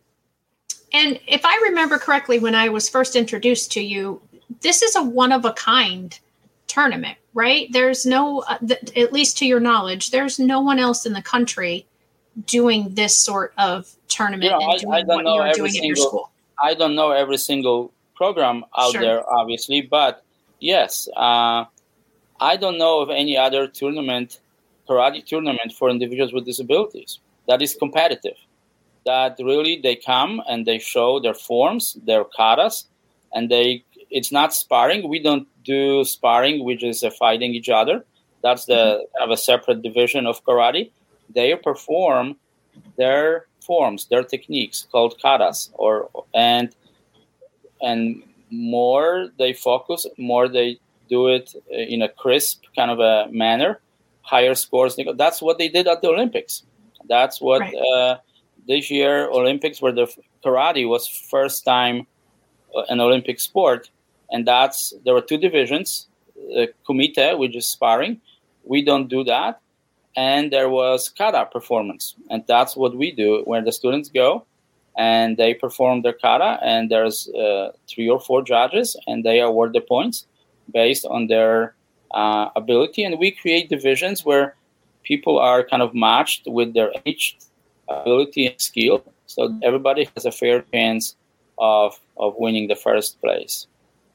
And if I remember correctly, when I was first introduced to you, this is a one of a kind tournament, right? There's no, uh, th- at least to your knowledge, there's no one else in the country doing this sort of tournament you know, and doing I, I don't what know you're doing single, at your school. I don't know every single program out sure. there, obviously, but yes, uh, I don't know of any other tournament, karate tournament for individuals with disabilities. that is competitive. That really they come and they show their forms, their katas, and they it's not sparring. We don't do sparring, which is uh, fighting each other. That's the mm-hmm. kind of a separate division of karate. They perform their forms, their techniques called katas, or and and more they focus, more they do it in a crisp kind of a manner, higher scores. That's what they did at the Olympics. That's what right. uh, this year Olympics, where the karate was first time an Olympic sport, and that's there were two divisions, uh, kumite, which is sparring. We don't do that. And there was kata performance, and that's what we do, where the students go and they perform their kata, and there's uh, three or four judges, and they award the points based on their uh, ability. And we create divisions where people are kind of matched with their age, ability, and skill, so everybody has a fair chance of of winning the first place.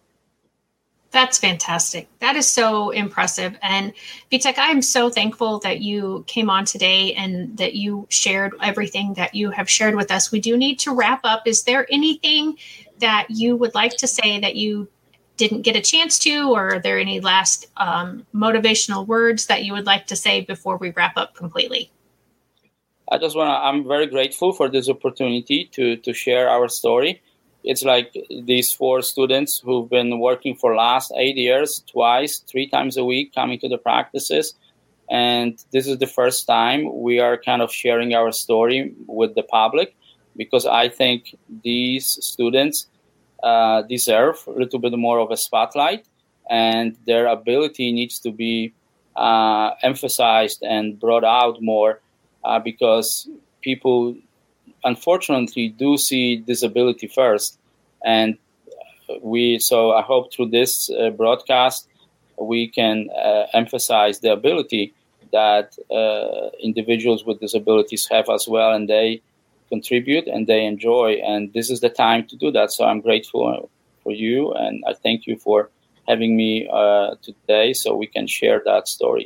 That's fantastic. That is so impressive. And Vitek, I'm so thankful that you came on today and that you shared everything that you have shared with us. We do need to wrap up. Is there anything that you would like to say that you didn't get a chance to, or are there any last um, motivational words that you would like to say before we wrap up completely? I just want to, I'm very grateful for this opportunity to, to share our story. It's like these four students who've been working for last eight years, twice, three times a week, coming to the practices. And this is the first time we are kind of sharing our story with the public, because I think these students uh, deserve a little bit more of a spotlight, and their ability needs to be uh, emphasized and brought out more uh, because people unfortunately do see disability first. And we, so I hope through this uh, broadcast, we can uh, emphasize the ability that uh, individuals with disabilities have as well, and they contribute and they enjoy. And this is the time to do that. So I'm grateful for you, and I thank you for having me uh, today so we can share that story.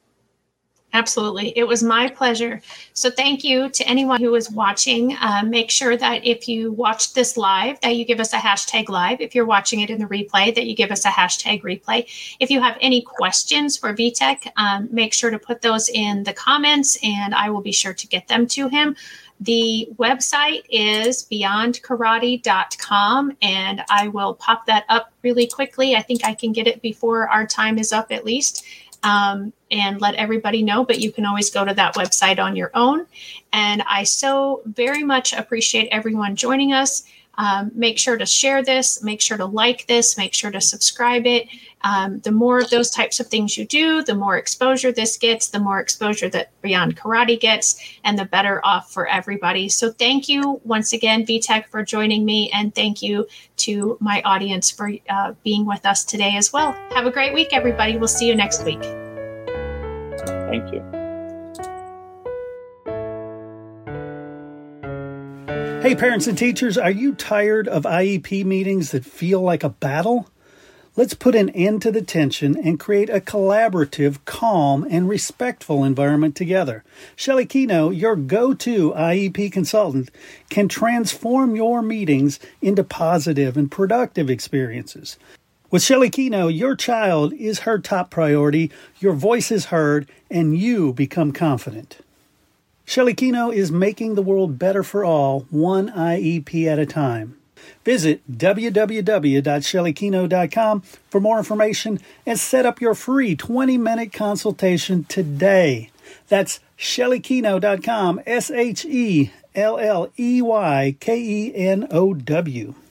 Absolutely. It was my pleasure. So thank you to anyone who is watching. Uh, make sure that if you watched this live, that you give us a hashtag live. If you're watching it in the replay, that you give us a hashtag replay. If you have any questions for Vitek, um, make sure to put those in the comments, and I will be sure to get them to him. The website is beyond karate dot com, and I will pop that up really quickly. I think I can get it before our time is up at least. Um, and let everybody know, but you can always go to that website on your own. And I so very much appreciate everyone joining us. Um, make sure to share this, make sure to like this, make sure to subscribe it. Um, the more of those types of things you do, the more exposure this gets, the more exposure that Beyond Karate gets, and the better off for everybody. So thank you once again, Vitek, for joining me, and thank you to my audience for uh, being with us today as well. Have a great week, everybody. We'll see you next week. Thank you. Hey, parents and teachers, are you tired of I E P meetings that feel like a battle? Let's put an end to the tension and create a collaborative, calm, and respectful environment together. Shelley Kino, your go-to I E P consultant, can transform your meetings into positive and productive experiences. With Shelley Kino, your child is her top priority, your voice is heard, and you become confident. Shelley Kino is making the world better for all, one I E P at a time. Visit w w w dot shelley kino dot com for more information and set up your free twenty-minute consultation today. That's shelley kino dot com, S H E L L E Y K E N O W.